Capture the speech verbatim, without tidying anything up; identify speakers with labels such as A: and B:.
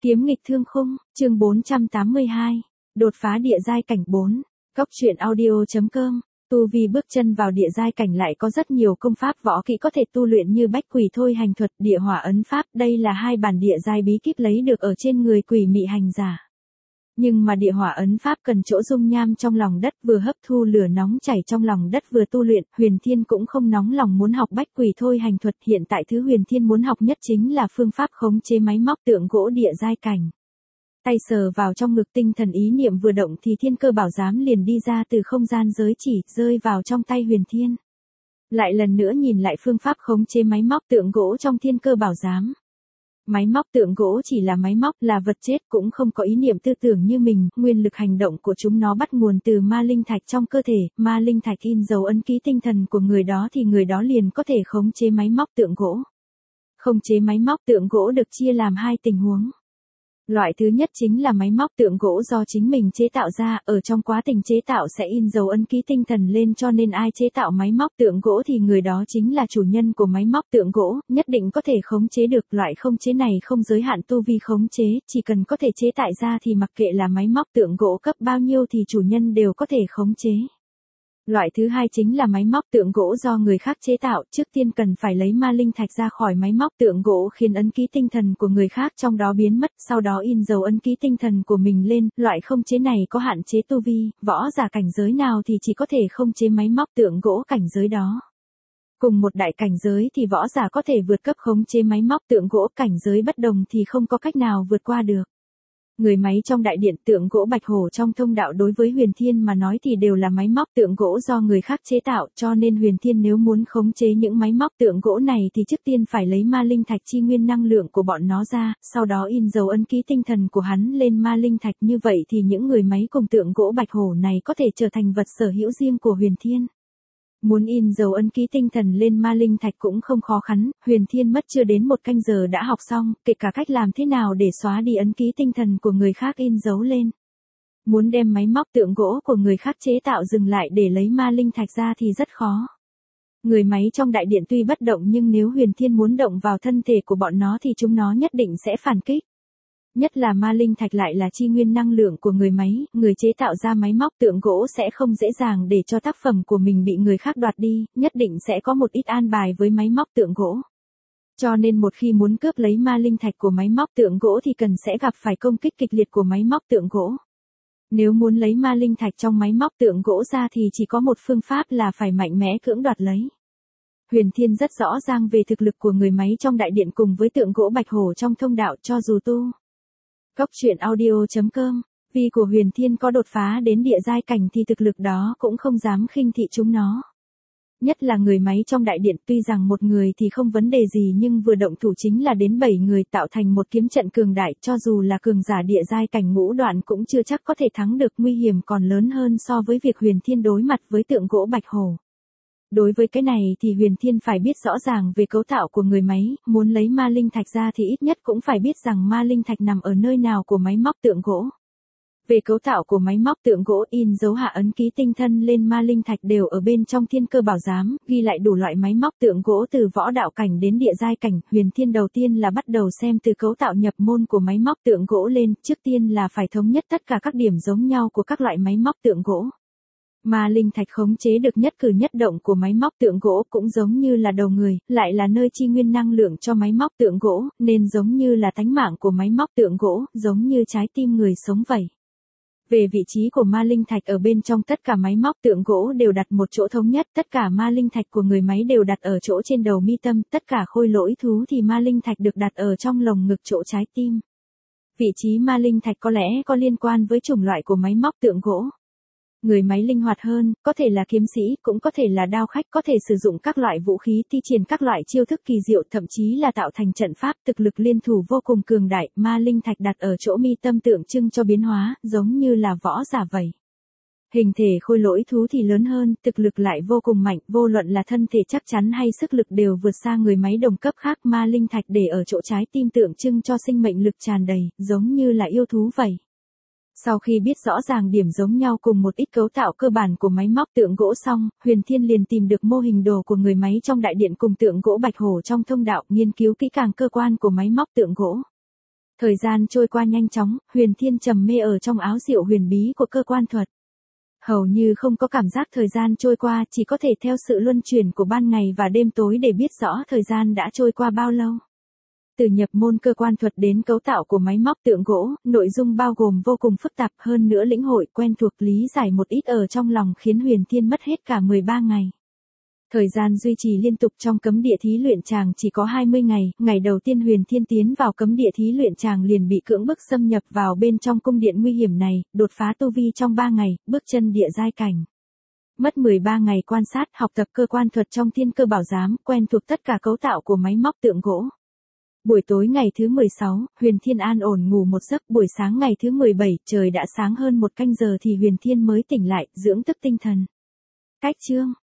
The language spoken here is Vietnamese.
A: Kiếm nghịch thương khung, chương bốn trăm tám mươi hai. Đột phá địa giai cảnh bốn. Cốc truyện audio.com. Tu vi bước chân vào địa giai cảnh lại có rất nhiều công pháp võ kỹ có thể tu luyện như bách quỷ thôi hành thuật, địa hỏa ấn pháp, đây là hai bản địa giai bí kíp lấy được ở trên người quỷ mị hành giả. Nhưng mà địa hỏa ấn pháp cần chỗ dung nham trong lòng đất, vừa hấp thu lửa nóng chảy trong lòng đất vừa tu luyện, Huyền Thiên cũng không nóng lòng muốn học bách quỷ thôi hành thuật, hiện tại thứ Huyền Thiên muốn học nhất chính là phương pháp khống chế máy móc tượng gỗ địa giai cảnh. Tay sờ vào trong ngực, tinh thần ý niệm vừa động thì thiên cơ bảo giám liền đi ra từ không gian giới chỉ, rơi vào trong tay Huyền Thiên. Lại lần nữa nhìn lại phương pháp khống chế máy móc tượng gỗ trong thiên cơ bảo giám. Máy móc tượng gỗ chỉ là máy móc, là vật chết, cũng không có ý niệm tư tưởng như mình, nguyên lực hành động của chúng nó bắt nguồn từ ma linh thạch trong cơ thể, ma linh thạch in dấu ấn ký tinh thần của người đó thì người đó liền có thể khống chế máy móc tượng gỗ. Khống chế máy móc tượng gỗ được chia làm hai tình huống. Loại thứ nhất chính là máy móc tượng gỗ do chính mình chế tạo ra, ở trong quá trình chế tạo sẽ in dấu ấn ký tinh thần lên, cho nên ai chế tạo máy móc tượng gỗ thì người đó chính là chủ nhân của máy móc tượng gỗ, nhất định có thể khống chế được. Loại khống chế này không giới hạn tu vi khống chế, chỉ cần có thể chế tạo ra thì mặc kệ là máy móc tượng gỗ cấp bao nhiêu thì chủ nhân đều có thể khống chế. Loại thứ hai chính là máy móc tượng gỗ do người khác chế tạo, trước tiên cần phải lấy ma linh thạch ra khỏi máy móc tượng gỗ, khiến ấn ký tinh thần của người khác trong đó biến mất, sau đó in dấu ấn ký tinh thần của mình lên. Loại khống chế này có hạn chế tu vi, võ giả cảnh giới nào thì chỉ có thể khống chế máy móc tượng gỗ cảnh giới đó. Cùng một đại cảnh giới thì võ giả có thể vượt cấp khống chế máy móc tượng gỗ, cảnh giới bất đồng thì không có cách nào vượt qua được. Người máy trong đại điện, tượng gỗ bạch hổ trong thông đạo đối với Huyền Thiên mà nói thì đều là máy móc tượng gỗ do người khác chế tạo, cho nên Huyền Thiên nếu muốn khống chế những máy móc tượng gỗ này thì trước tiên phải lấy ma linh thạch chi nguyên năng lượng của bọn nó ra, sau đó in dấu ấn ký tinh thần của hắn lên ma linh thạch, như vậy thì những người máy cùng tượng gỗ bạch hổ này có thể trở thành vật sở hữu riêng của Huyền Thiên. Muốn in dấu ấn ký tinh thần lên ma linh thạch cũng không khó khăn, Huyền Thiên mất chưa đến một canh giờ đã học xong, kể cả cách làm thế nào để xóa đi ấn ký tinh thần của người khác in dấu lên. Muốn đem máy móc tượng gỗ của người khác chế tạo dừng lại để lấy ma linh thạch ra thì rất khó. Người máy trong đại điện tuy bất động nhưng nếu Huyền Thiên muốn động vào thân thể của bọn nó thì chúng nó nhất định sẽ phản kích. Nhất là ma linh thạch lại là chi nguyên năng lượng của người máy, người chế tạo ra máy móc tượng gỗ sẽ không dễ dàng để cho tác phẩm của mình bị người khác đoạt đi, nhất định sẽ có một ít an bài với máy móc tượng gỗ. Cho nên một khi muốn cướp lấy ma linh thạch của máy móc tượng gỗ thì cần sẽ gặp phải công kích kịch liệt của máy móc tượng gỗ. Nếu muốn lấy ma linh thạch trong máy móc tượng gỗ ra thì chỉ có một phương pháp là phải mạnh mẽ cưỡng đoạt lấy. Huyền Thiên rất rõ ràng về thực lực của người máy trong đại điện cùng với tượng gỗ bạch hổ trong thông đạo, cho dù tu. Cốc truyện audio.com. Vì của Huyền Thiên có đột phá đến địa giai cảnh thì thực lực đó cũng không dám khinh thị chúng nó. Nhất là người máy trong đại điện, tuy rằng một người thì không vấn đề gì nhưng vừa động thủ chính là đến bảy người, tạo thành một kiếm trận cường đại, cho dù là cường giả địa giai cảnh ngũ đoạn cũng chưa chắc có thể thắng được, nguy hiểm còn lớn hơn so với việc Huyền Thiên đối mặt với tượng gỗ bạch hổ. Đối với cái này thì Huyền Thiên phải biết rõ ràng về cấu tạo của người máy, muốn lấy ma linh thạch ra thì ít nhất cũng phải biết rằng ma linh thạch nằm ở nơi nào của máy móc tượng gỗ. Về cấu tạo của máy móc tượng gỗ, in dấu hạ ấn ký tinh thân lên ma linh thạch đều ở bên trong thiên cơ bảo giám, ghi lại đủ loại máy móc tượng gỗ từ võ đạo cảnh đến địa giai cảnh. Huyền Thiên đầu tiên là bắt đầu xem từ cấu tạo nhập môn của máy móc tượng gỗ lên, trước tiên là phải thống nhất tất cả các điểm giống nhau của các loại máy móc tượng gỗ. Ma linh thạch khống chế được nhất cử nhất động của máy móc tượng gỗ, cũng giống như là đầu người, lại là nơi chi nguyên năng lượng cho máy móc tượng gỗ, nên giống như là tánh mạng của máy móc tượng gỗ, giống như trái tim người sống vậy. Về vị trí của ma linh thạch ở bên trong tất cả máy móc tượng gỗ đều đặt một chỗ thống nhất, tất cả ma linh thạch của người máy đều đặt ở chỗ trên đầu mi tâm, tất cả khôi lỗi thú thì ma linh thạch được đặt ở trong lồng ngực chỗ trái tim. Vị trí ma linh thạch có lẽ có liên quan với chủng loại của máy móc tượng gỗ. Người máy linh hoạt hơn, có thể là kiếm sĩ, cũng có thể là đao khách, có thể sử dụng các loại vũ khí, thi triển các loại chiêu thức kỳ diệu, thậm chí là tạo thành trận pháp, thực lực liên thủ vô cùng cường đại. Ma linh thạch đặt ở chỗ mi tâm tượng trưng cho biến hóa, giống như là võ giả vậy. Hình thể khôi lỗi thú thì lớn hơn, thực lực lại vô cùng mạnh, vô luận là thân thể chắc chắn hay sức lực đều vượt xa người máy đồng cấp khác. Ma linh thạch để ở chỗ trái tim tượng trưng cho sinh mệnh lực tràn đầy, giống như là yêu thú vậy. Sau khi biết rõ ràng điểm giống nhau cùng một ít cấu tạo cơ bản của máy móc tượng gỗ xong, Huyền Thiên liền tìm được mô hình đồ của người máy trong đại điện cùng tượng gỗ bạch hổ trong thông đạo, nghiên cứu kỹ càng cơ quan của máy móc tượng gỗ. Thời gian trôi qua nhanh chóng, Huyền Thiên trầm mê ở trong áo diệu huyền bí của cơ quan thuật. Hầu như không có cảm giác thời gian trôi qua, chỉ có thể theo sự luân chuyển của ban ngày và đêm tối để biết rõ thời gian đã trôi qua bao lâu. Từ nhập môn cơ quan thuật đến cấu tạo của máy móc tượng gỗ, nội dung bao gồm vô cùng phức tạp, hơn nữa lĩnh hội quen thuộc lý giải một ít ở trong lòng khiến Huyền Thiên mất hết cả mười ba ngày. Thời gian duy trì liên tục trong cấm địa thí luyện tràng chỉ có hai mươi ngày, ngày đầu tiên Huyền Thiên tiến vào cấm địa thí luyện tràng liền bị cưỡng bức xâm nhập vào bên trong cung điện nguy hiểm này, đột phá tu vi trong ba ngày, bước chân địa giai cảnh. Mất mười ba ngày quan sát, học tập cơ quan thuật trong Thiên Cơ Bảo Giám, quen thuộc tất cả cấu tạo của máy móc tượng gỗ. Buổi tối ngày thứ mười sáu, Huyền Thiên an ổn ngủ một giấc, buổi sáng ngày thứ mười bảy, trời đã sáng hơn một canh giờ thì Huyền Thiên mới tỉnh lại, dưỡng tức tinh thần. Cách chương